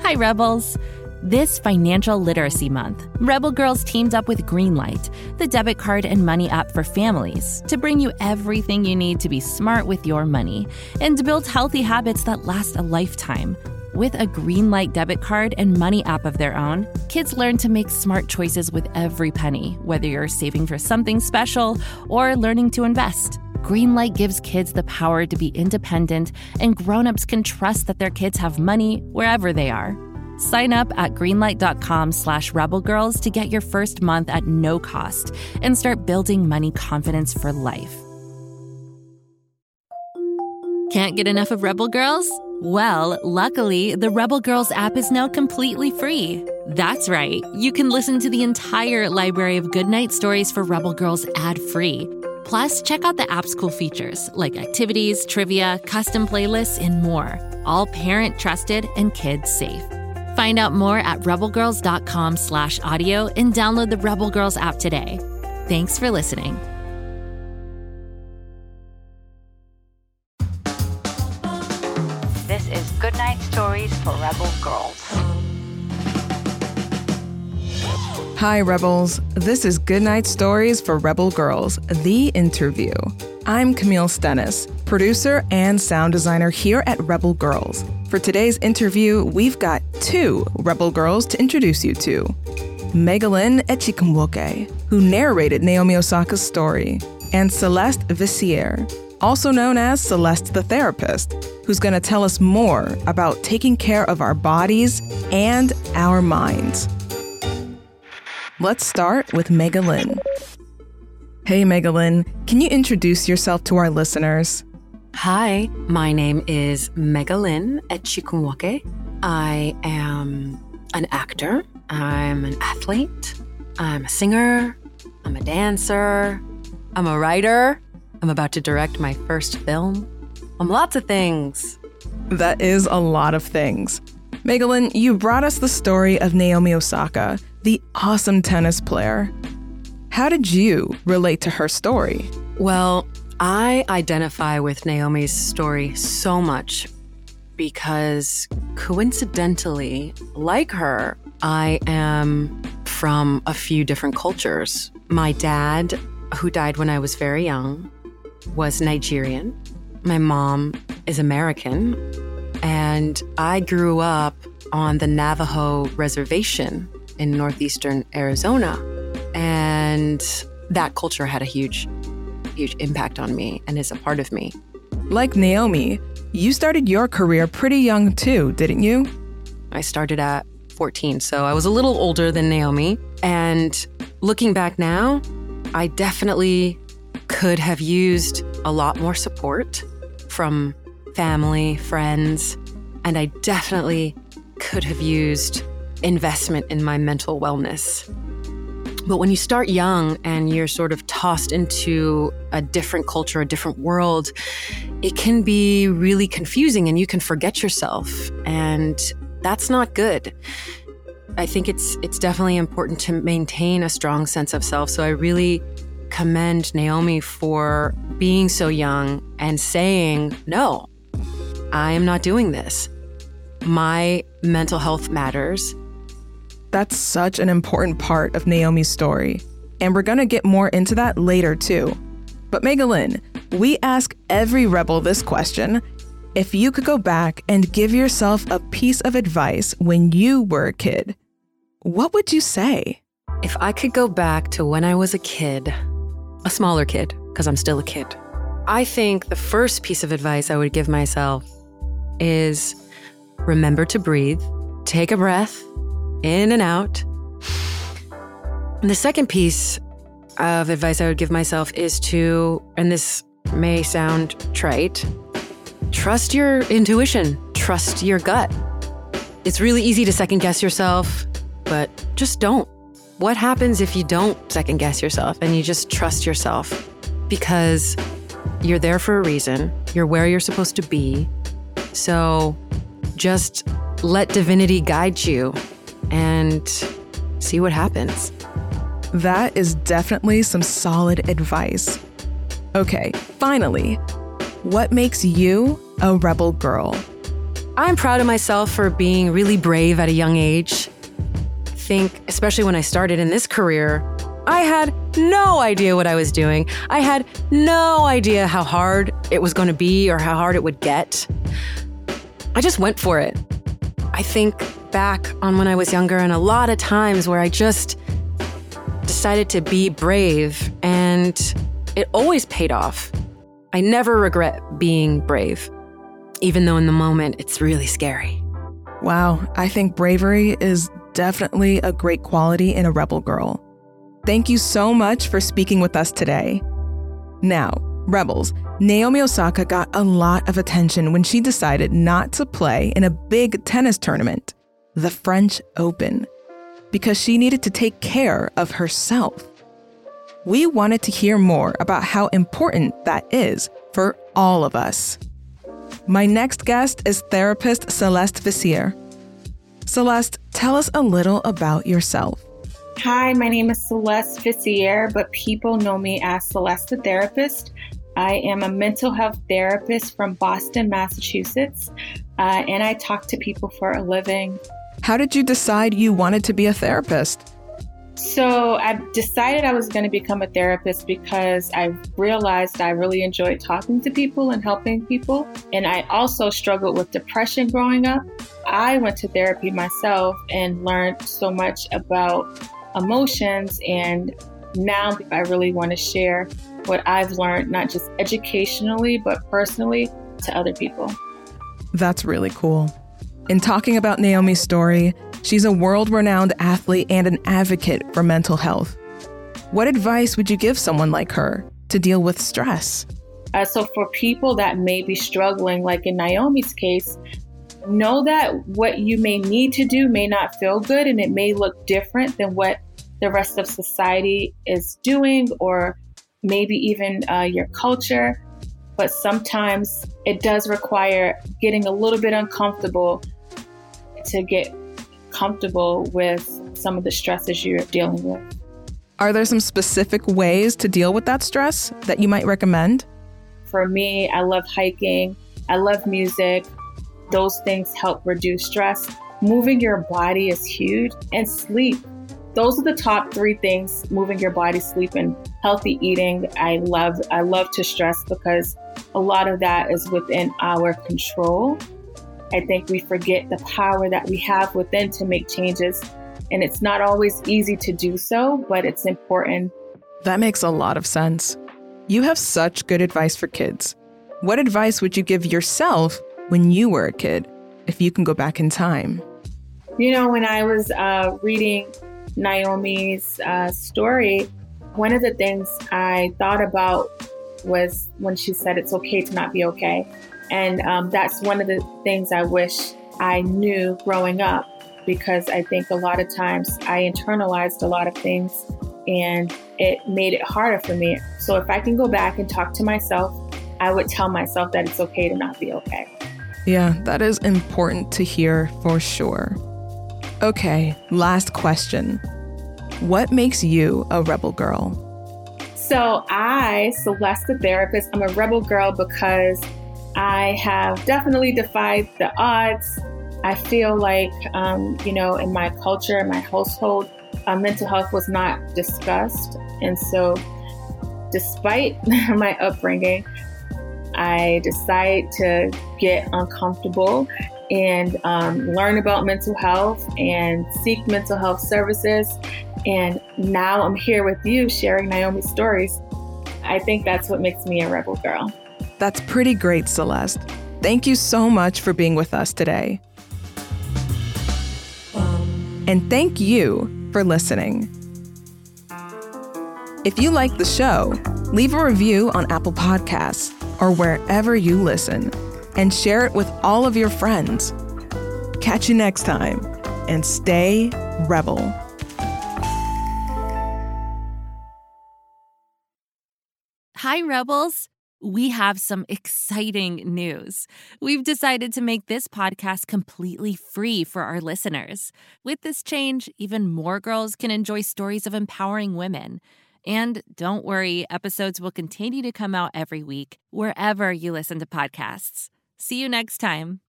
Hi, Rebels. This Financial Literacy Month, Rebel Girls teamed up with Greenlight, the debit card and money app for families, to bring you everything you need to be smart with your money and to build healthy habits that last a lifetime. With a Greenlight debit card and money app of their own, kids learn to make smart choices with every penny, whether you're saving for something special or learning to invest. Greenlight gives kids the power to be independent, and grown-ups can trust that their kids have money wherever they are. Sign up at greenlight.com/rebelgirls to get your first month at no cost and start building money confidence for life. Can't get enough of Rebel Girls? Well, luckily, the Rebel Girls app is now completely free. That's right. You can listen to the entire library of goodnight stories for Rebel Girls ad-free. Plus, check out the app's cool features like activities, trivia, custom playlists, and more. All parent-trusted and kids-safe. Find out more at rebelgirls.com/audio and download the Rebel Girls app today. Thanks for listening. This is Goodnight Stories for Rebel Girls. Hi, Rebels. This is Goodnight Stories for Rebel Girls, the interview. I'm Camille Stennis, producer and sound designer here at Rebel Girls. For today's interview, we've got two Rebel Girls to introduce you to. Megalyn Echikunwoke, who narrated Naomi Osaka's story, and Celeste Vissiere, also known as Celeste the Therapist, who's going to tell us more about taking care of our bodies and our minds. Let's start with Megalyn. Hey, Megalyn, can you introduce yourself to our listeners? Hi, my name is Megalyn Echikunwoke. I am an actor. I'm an athlete. I'm a singer. I'm a dancer. I'm a writer. I'm about to direct my first film. I'm lots of things. That is a lot of things. Megalyn, you brought us the story of Naomi Osaka, the awesome tennis player. How did you relate to her story? Well, I identify with Naomi's story so much because coincidentally, like her, I am from a few different cultures. My dad, who died when I was very young, was Nigerian. My mom is American, and I grew up on the Navajo reservation in northeastern Arizona. And that culture had a huge impact on me and is a part of me. Like Naomi, you started your career pretty young too, didn't you? I started at 14, so I was a little older than Naomi. And looking back now, I definitely could have used a lot more support from family, friends, and I definitely could have used investment in my mental wellness. But when you start young and you're sort of tossed into a different culture, a different world, it can be really confusing and you can forget yourself. And that's not good. I think it's definitely important to maintain a strong sense of self. So I really commend Naomi for being so young and saying, no, I am not doing this. My mental health matters. That's such an important part of Naomi's story, and we're going to get more into that later too. But Megalyn, we ask every rebel this question. If you could go back and give yourself a piece of advice when you were a kid, what would you say? If I could go back to when I was a kid, a smaller kid, because I'm still a kid, I think the first piece of advice I would give myself is remember to breathe, take a breath, in and out. And the second piece of advice I would give myself is to, and this may sound trite, trust your intuition, trust your gut. It's really easy to second guess yourself, but just don't. What happens if you don't second guess yourself and you just trust yourself? Because you're there for a reason, you're where you're supposed to be. So just let divinity guide you and see what happens. That is definitely some solid advice. Okay, finally, what makes you a rebel girl? I'm proud of myself for being really brave at a young age. I think, especially when I started in this career, I had no idea what I was doing. I had no idea how hard it was going to be or how hard it would get. I just went for it. I think back on when I was younger and a lot of times where I just decided to be brave, and it always paid off. I never regret being brave, even though in the moment it's really scary. Wow, I think bravery is definitely a great quality in a rebel girl. Thank you so much for speaking with us today. Now, Rebels, Naomi Osaka got a lot of attention when she decided not to play in a big tennis tournament, the French Open, because she needed to take care of herself. We wanted to hear more about how important that is for all of us. My next guest is therapist Celeste Vissier. Celeste, tell us a little about yourself. Hi, my name is Celeste Vissier, but people know me as Celeste the Therapist. I am a mental health therapist from Boston, Massachusetts, and I talk to people for a living. How did you decide you wanted to be a therapist? So I decided I was going to become a therapist because I realized I really enjoyed talking to people and helping people. And I also struggled with depression growing up. I went to therapy myself and learned so much about emotions. And now I really want to share what I've learned, not just educationally, but personally to other people. That's really cool. In talking about Naomi's story, she's a world-renowned athlete and an advocate for mental health. What advice would you give someone like her to deal with stress? So for people that may be struggling, like in Naomi's case, know that what you may need to do may not feel good, and it may look different than what the rest of society is doing, or maybe even your culture. But sometimes it does require getting a little bit uncomfortable to get comfortable with some of the stresses you're dealing with. Are there some specific ways to deal with that stress that you might recommend? For me, I love hiking. I love music. Those things help reduce stress. Moving your body is huge, and sleep. Those are the top 3 things: moving your body, sleep, and healthy eating. I love to stress because a lot of that is within our control. I think we forget the power that we have within to make changes, and it's not always easy to do so, but it's important. That makes a lot of sense. You have such good advice for kids. What advice would you give yourself when you were a kid, if you can go back in time? You know, when I was reading Naomi's story, one of the things I thought about was when she said it's okay to not be okay. And that's one of the things I wish I knew growing up, because I think a lot of times I internalized a lot of things and it made it harder for me. So if I can go back and talk to myself, I would tell myself that it's okay to not be okay. Yeah, that is important to hear for sure. Okay, last question. What makes you a rebel girl? So I, Celeste the Therapist, I'm a rebel girl because I have definitely defied the odds. I feel like, in my culture, in my household, mental health was not discussed. And so despite my upbringing, I decided to get uncomfortable and learn about mental health and seek mental health services. And now I'm here with you sharing Naomi's stories. I think that's what makes me a rebel girl. That's pretty great, Celeste. Thank you so much for being with us today. And thank you for listening. If you like the show, leave a review on Apple Podcasts or wherever you listen, and share it with all of your friends. Catch you next time, and stay rebel. Hi, Rebels. We have some exciting news. We've decided to make this podcast completely free for our listeners. With this change, even more girls can enjoy stories of empowering women. And don't worry, episodes will continue to come out every week, wherever you listen to podcasts. See you next time.